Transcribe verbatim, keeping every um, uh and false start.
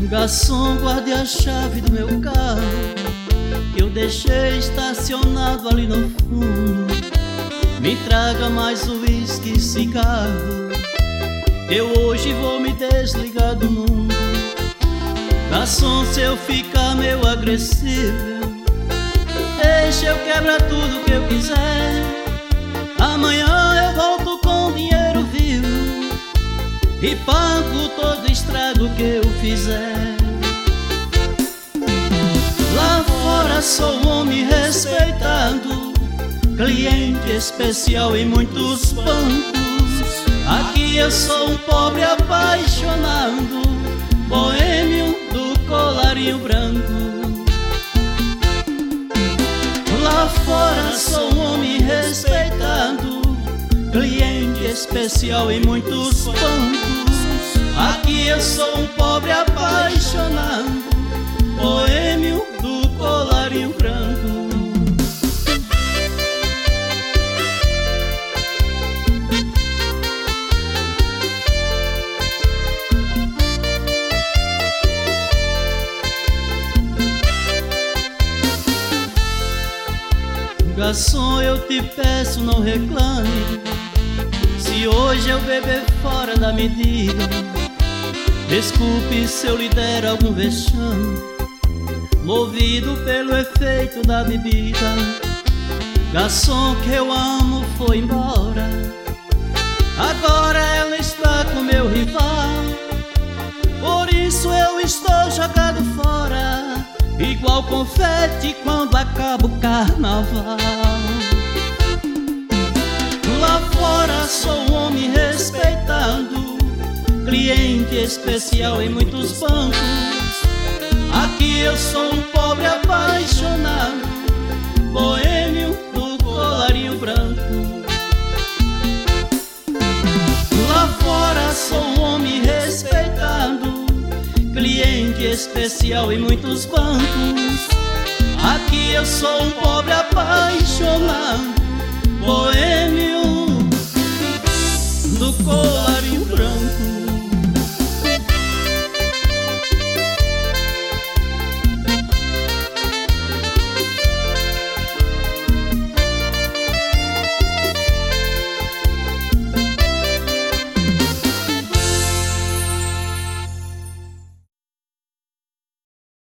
Garçom, guarde a chave do meu carro, que eu deixei estacionado ali no fundo. Me traga mais uísque e cigarro, eu hoje vou me desligar do mundo. Garçom, se eu ficar meio agressivo, deixa eu quebrar tudo que eu quiser. Amanhã eu volto com dinheiro vivo e pago todo o estrago que eu fizer. Lá fora sou um homem respeitado, cliente especial em muitos bancos. Aqui eu sou um pobre apaixonado, boêmio do colarinho branco. Lá fora sou um homem respeitado, cliente especial em muitos bancos. Aqui eu sou um pobre apaixonado, boêmio do colarinho branco. Garçom, eu te peço, não reclame se hoje eu beber fora da medida. Desculpe se eu lhe der algum vexame, movido pelo efeito da bebida. Garçom, que eu amo foi embora, agora ela está com meu rival. Por isso eu estou jogado fora, igual confete quando acaba o carnaval. Lá fora sou um homem respeitado, cliente especial em muitos bancos. Aqui eu sou um pobre apaixonado, boêmio do colarinho branco. Lá fora sou um homem respeitado, cliente especial em muitos bancos. Aqui eu sou um pobre apaixonado, boêmio do colarinho branco.